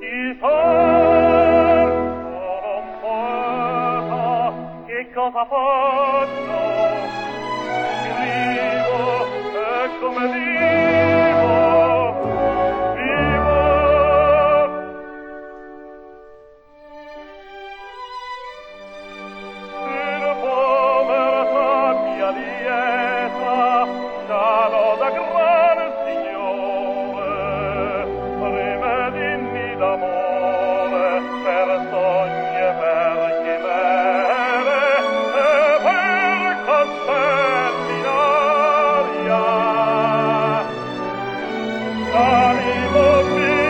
il sole non poeta, che cosa faccio? Scrivo e come vivo, vivo. In povertà mia lieta, sano da gran signore, rimedini d'amore per sogni e per chimere e per castelli in aria. Animo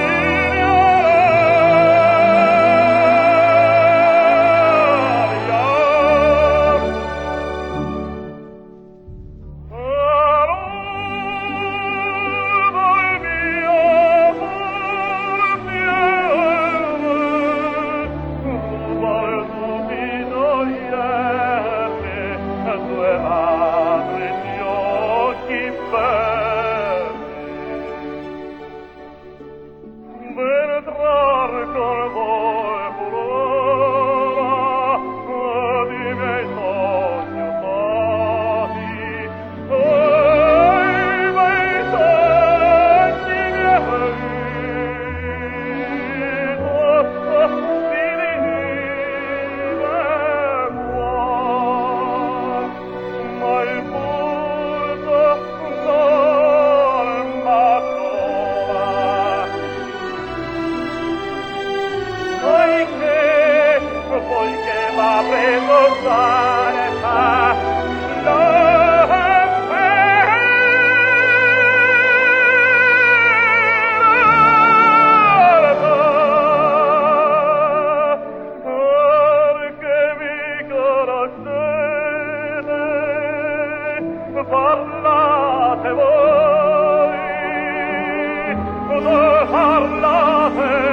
poiché m'ha preso sarà perché mi conoscete, parlate voi, parlate